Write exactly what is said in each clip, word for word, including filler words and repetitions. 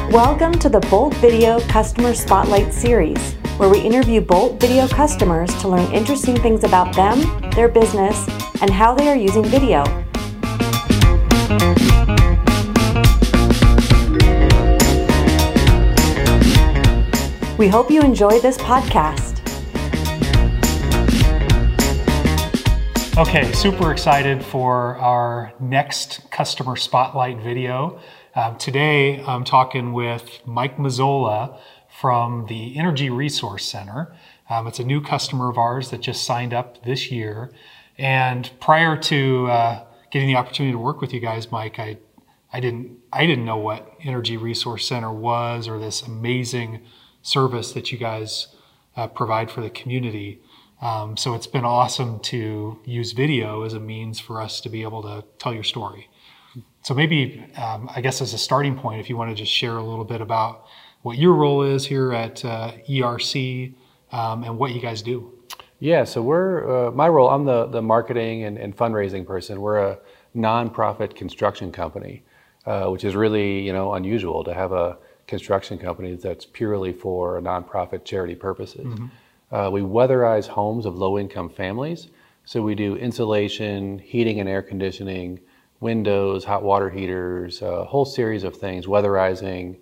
Welcome to the Bolt Video Customer Spotlight Series, where we interview Bolt Video customers to learn interesting things about them, their business, and how they are using video. We hope you enjoy this podcast. Okay, super excited for our next Customer Spotlight video. Um, today, I'm talking with Mike Mazzola from the Energy Resource Center. Um, it's a new customer of ours that just signed up this year. And prior to uh, getting the opportunity to work with you guys, Mike, I, I didn't, I didn't know what Energy Resource Center was or this amazing service that you guys uh, provide for the community. Um, so it's been awesome to use video as a means for us to be able to tell your story. So maybe, um, I guess as a starting point, if you want to just share a little bit about what your role is here at uh, E R C um, and what you guys do. Yeah, so we're, uh, my role, I'm the, the marketing and, and fundraising person. We're a nonprofit construction company, uh, which is really, you know, unusual to have a construction company that's purely for nonprofit charity purposes. Mm-hmm. Uh, we weatherize homes of low-income families. So we do insulation, heating and air conditioning, windows, hot water heaters, a whole series of things, weatherizing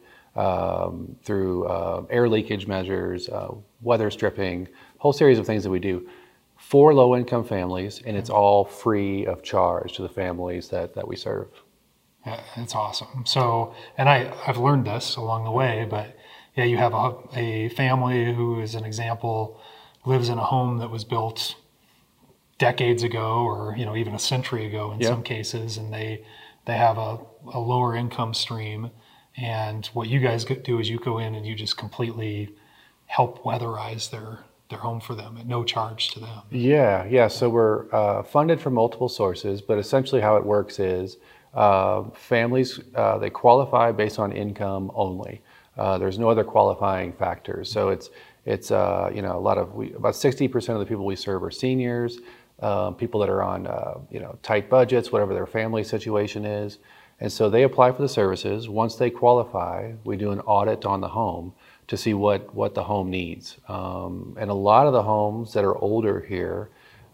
um, through uh, air leakage measures, uh, weather stripping, whole series of things that we do for low-income families, and it's all free of charge to the families that, that we serve. Yeah, that's awesome. So, and I, I've learned this along the way, but yeah, you have a, a family who, as an example, lives in a home that was built decades ago, or you know, even a century ago in yeah. some cases, and they they have a, a lower income stream. And what you guys do is you go in and you just completely help weatherize their their home for them at no charge to them. Yeah, yeah. So we're uh, funded from multiple sources, but essentially how it works is uh, families uh, they qualify based on income only. Uh, there's no other qualifying factors. So it's it's uh, you know a lot of we about sixty percent of the people we serve are seniors. Uh, people that are on uh, you know tight budgets, whatever their family situation is, and so they apply for the services. Once they qualify, we do an audit on the home to see what what the home needs. Um, and a lot of the homes that are older here,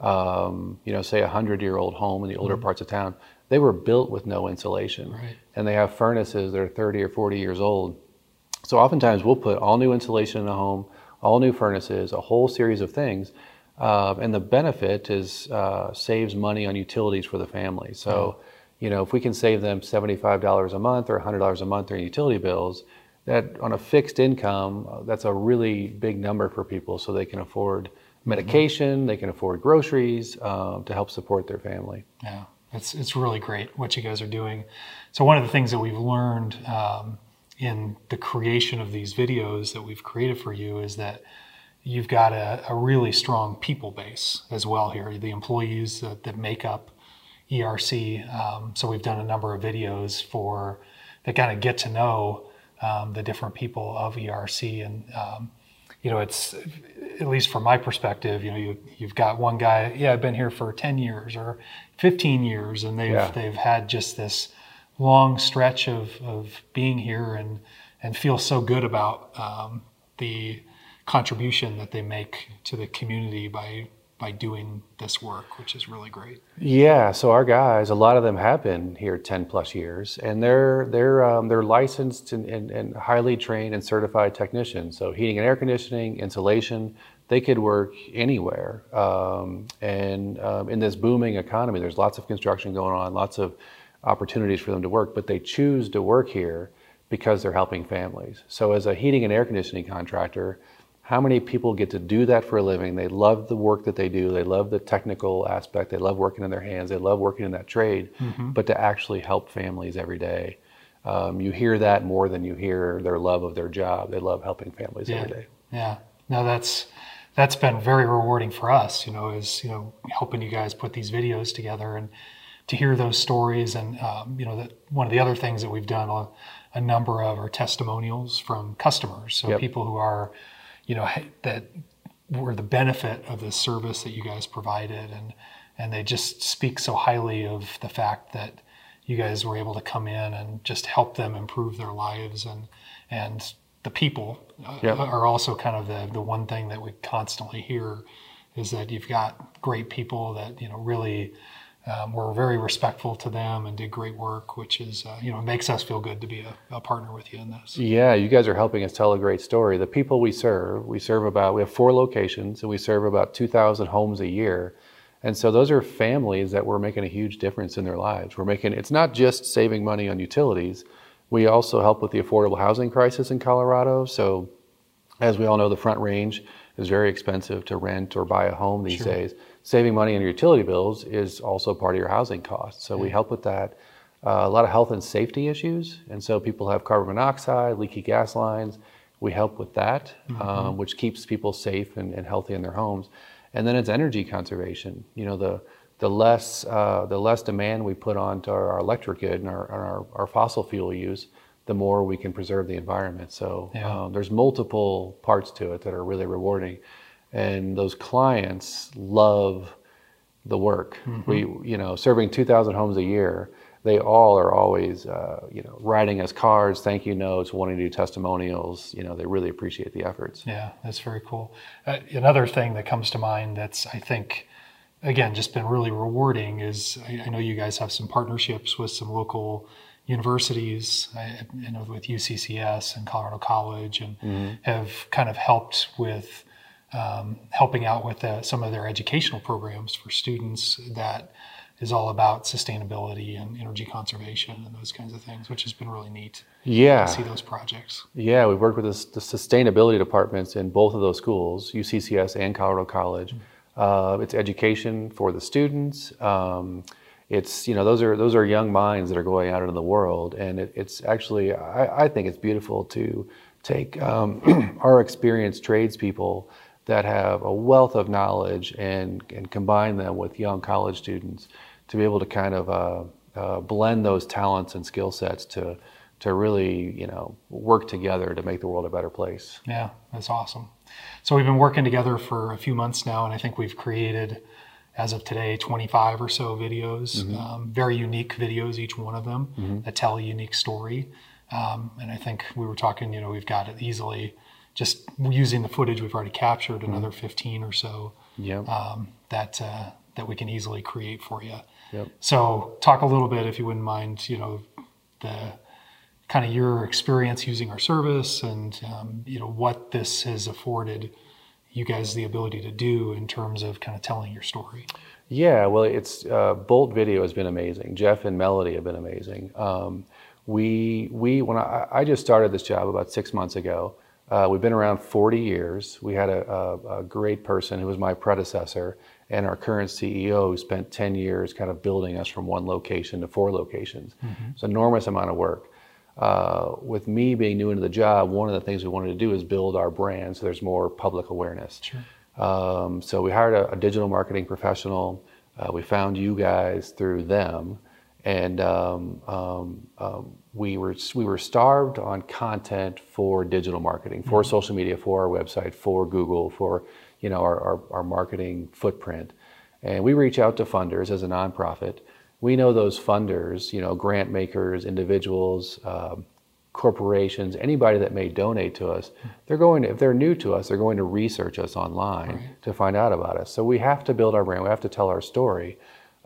um, you know, say a hundred-year-old home in the older mm-hmm. parts of town, they were built with no insulation, right. and they have furnaces that are thirty or forty years old. So oftentimes we'll put all new insulation in the home, all new furnaces, a whole series of things. Uh, and the benefit is uh, saves money on utilities for the family. So, mm-hmm. you know, if we can save them seventy-five dollars a month or one hundred dollars a month in utility bills, that on a fixed income, uh, that's a really big number for people. So they can afford medication, mm-hmm. they can afford groceries um, to help support their family. Yeah, it's it's really great what you guys are doing. So one of the things that we've learned um, in the creation of these videos that we've created for you is that you've got a, a really strong people base as well here, the employees that, that make up E R C. Um, so we've done a number of videos for that kind of get to know um, the different people of E R C. And, um, you know, it's, at least from my perspective, you know, you, you've got one guy, yeah, I've been here for ten years or fifteen years, and they've, yeah. they've had just this long stretch of, of being here and, and feel so good about um, the contribution that they make to the community by by doing this work, which is really great. Yeah, so our guys, a lot of them have been here ten plus years, and they're they're um, they're licensed and, and, and highly trained and certified technicians. So heating and air conditioning, insulation, they could work anywhere. Um, and um, in this booming economy, there's lots of construction going on, lots of opportunities for them to work, but they choose to work here because they're helping families. So as a heating and air conditioning contractor, how many people get to do that for a living? They love the work that they do. They love the technical aspect. They love working in their hands. They love working in that trade. Mm-hmm. But to actually help families every day, um, you hear that more than you hear their love of their job. They love helping families yeah. every day. Yeah. No, that's that's been very rewarding for us. You know, is you know helping you guys put these videos together and to hear those stories. And um, you know, that one of the other things that we've done a, a number of are testimonials from customers. So yep. people who are you know, that were the benefit of this service that you guys provided. And, and they just speak so highly of the fact that, you guys were able to come in and just help them improve their lives, and and the people Yep. are also kind of the, the one thing that we constantly hear is that you've got great people that, you know, really um, were very respectful to them and did great work, which is, uh, you know, makes us feel good to be a, a partner with you in this. Yeah, you guys are helping us tell a great story. The people we serve, we serve about, we have four locations, and we serve about two thousand homes a year. And so those are families that we're making a huge difference in their lives. We're making, it's not just saving money on utilities. We also help with the affordable housing crisis in Colorado. So as we all know, the Front Range is very expensive to rent or buy a home these Sure. days. Saving money on your utility bills is also part of your housing costs. So we help with that. Uh, a lot of health and safety issues. And so people have carbon monoxide, leaky gas lines. We help with that, mm-hmm. um, which keeps people safe and, and healthy in their homes. And then it's energy conservation. You know, the the less uh, the less demand we put onto our, our electric grid and our, our, our fossil fuel use, the more we can preserve the environment. So Yeah. um, there's multiple parts to it that are really rewarding. And those clients love the work. Mm-hmm. We, you know, serving two thousand homes a year, they all are always, uh, you know, writing us cards, thank you notes, wanting to do testimonials. You know, they really appreciate the efforts. Yeah, that's very cool. Uh, another thing that comes to mind that's, I think, again, just been really rewarding is I, I know you guys have some partnerships with some local universities, I, you know, with U C C S and Colorado College, and mm-hmm. have kind of helped with um, helping out with uh, some of their educational programs for students that is all about sustainability and energy conservation and those kinds of things, which has been really neat. Yeah. To see those projects. Yeah, we've worked with the, the sustainability departments in both of those schools, U C C S and Colorado College. Mm-hmm. Uh, it's education for the students. Um, it's, you know, those are those are young minds that are going out into the world, and it, it's actually, I, I think it's beautiful to take um, our experienced tradespeople that have a wealth of knowledge and, and combine them with young college students to be able to kind of uh, uh, blend those talents and skill sets to to really, you know, work together to make the world a better place. Yeah, that's awesome. So we've been working together for a few months now, and I think we've created, as of today, twenty-five or so videos, mm-hmm. um, very unique videos, each one of them, mm-hmm. that tell a unique story. Um, and I think we were talking, you know, we've got it easily, just using the footage we've already captured, mm-hmm. another fifteen or so yep. um, that uh, that we can easily create for you. Yep. So talk a little bit, if you wouldn't mind, you know, the kind of your experience using our service and, um, you know, what this has afforded you guys the ability to do in terms of kind of telling your story. Yeah, well, it's uh, Bolt Video has been amazing. Jeff and Melody have been amazing. Um, we, we when I, I just started this job about six months ago, uh, we've been around forty years. We had a, a, a great person who was my predecessor, and our current C E O who spent ten years kind of building us from one location to four locations. Mm-hmm. It's an enormous amount of work. Uh, with me being new into the job, one of the things we wanted to do is build our brand so there's more public awareness. Sure. Um, so we hired a, a digital marketing professional. Uh, we found you guys through them, and um, um, um, we were we were starved on content for digital marketing, for mm-hmm. social media, for our website, for Google, for you know our, our, our marketing footprint. And we reach out to funders as a nonprofit. We know those funders, you know, grant makers, individuals, um, corporations, anybody that may donate to us, they're going to, if they're new to us, they're going to research us online right. to find out about us. So we have to build our brand. We have to tell our story.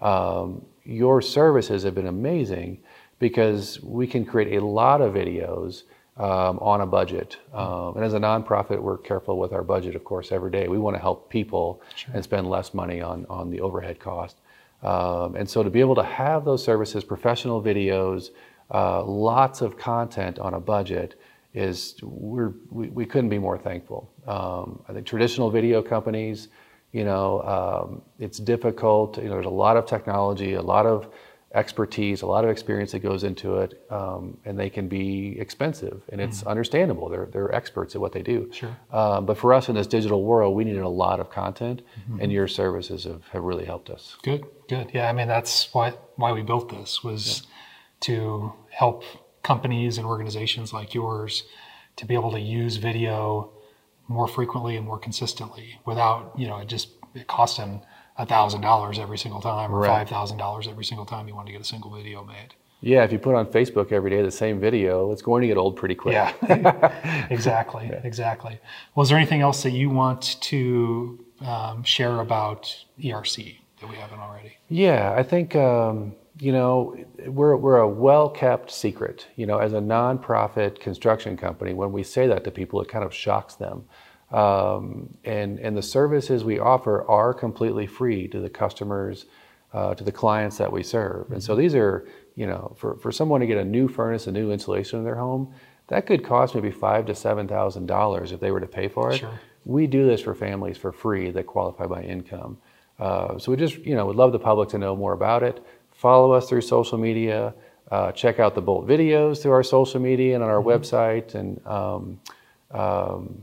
Um, your services have been amazing because we can create a lot of videos um, on a budget. Um, and as a nonprofit, we're careful with our budget, of course, every day. We want to help people sure. and spend less money on, on the overhead cost. Um, and so to be able to have those services, professional videos, uh, lots of content on a budget is, we're, we, we couldn't be more thankful. Um, I think traditional video companies, you know, um, it's difficult. You know, there's a lot of technology, a lot of expertise, a lot of experience that goes into it, um, and they can be expensive, and it's mm-hmm. understandable. They're they're experts at what they do. Sure. Um, but for us in this digital world, we needed a lot of content, mm-hmm. and your services have, have really helped us. Good, good. Yeah, I mean, that's why why we built this, was yeah. to help companies and organizations like yours to be able to use video more frequently and more consistently without, you know, it just it costing a thousand dollars every single time or right. five thousand dollars every single time you want to get a single video made. Yeah, if you put on Facebook every day the same video, it's going to get old pretty quick. Yeah, exactly, yeah. exactly. Well, is there anything else that you want to um, share about E R C that we haven't already? Yeah, I think, um, you know, we're, we're a well-kept secret. You know, as a nonprofit construction company, when we say that to people, it kind of shocks them. Um, and, and the services we offer are completely free to the customers, uh, to the clients that we serve. Mm-hmm. And so these are, you know, for, for someone to get a new furnace, a new insulation in their home, that could cost maybe five to seven thousand dollars if they were to pay for it. Sure. We do this for families for free that qualify by income. Uh, so we just, you know, would love the public to know more about it. Follow us through social media. Uh, check out the Bolt videos through our social media and on our mm-hmm. website, and um, um,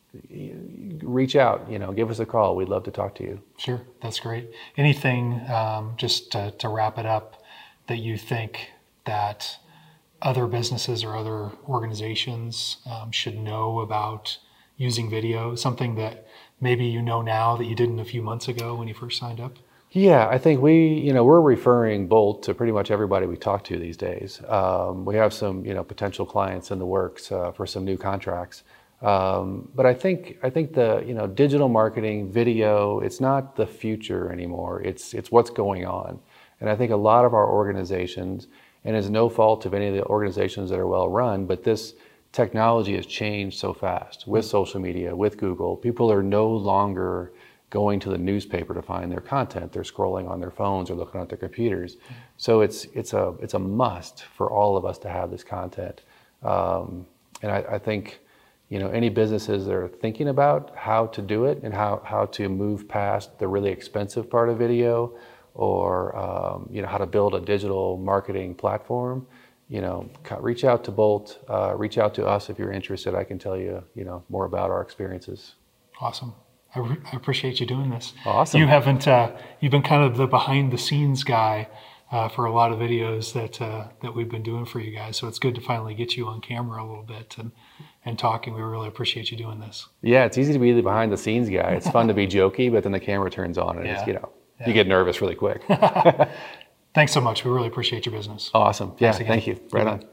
reach out. You know, give us a call. We'd love to talk to you. Sure, that's great. Anything um, just to, to wrap it up that you think that other businesses or other organizations um, should know about using video? Something that maybe you know now that you didn't a few months ago when you first signed up? Yeah, I think we, you know, we're referring Bolt to pretty much everybody we talk to these days. Um, we have some, you know, potential clients in the works uh, for some new contracts. Um, but I think, I think the, you know, digital marketing, video, it's not the future anymore. It's, it's what's going on. And I think a lot of our organizations, and it's no fault of any of the organizations that are well run, but this technology has changed so fast with social media, with Google. People are no longer going to the newspaper to find their content. They're scrolling on their phones or looking at their computers. So it's it's a it's a must for all of us to have this content. Um, and I, I think, you know, any businesses that are thinking about how to do it and how, how to move past the really expensive part of video, or um, you know, how to build a digital marketing platform, you know, reach out to Bolt, uh, reach out to us if you're interested. I can tell you, you know, more about our experiences. Awesome. I, re- I appreciate you doing this. Awesome. You haven't, uh, you've been kind of the behind the scenes guy uh, for a lot of videos that uh, that we've been doing for you guys. So it's good to finally get you on camera a little bit and, and talking. We really appreciate you doing this. Yeah, it's easy to be the behind the scenes guy. It's fun to be jokey, but then the camera turns on and yeah. it's, you know, yeah. you get nervous really quick. Thanks so much. We really appreciate your business. Awesome. Yeah, thank you. Right on.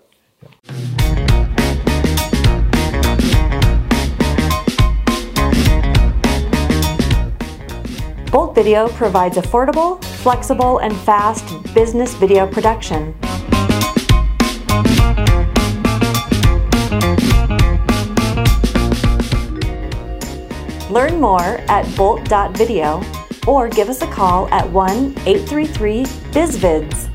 Bolt Video provides affordable, flexible, and fast business video production. Learn more at bolt dot video or give us a call at one eight three three biz vids.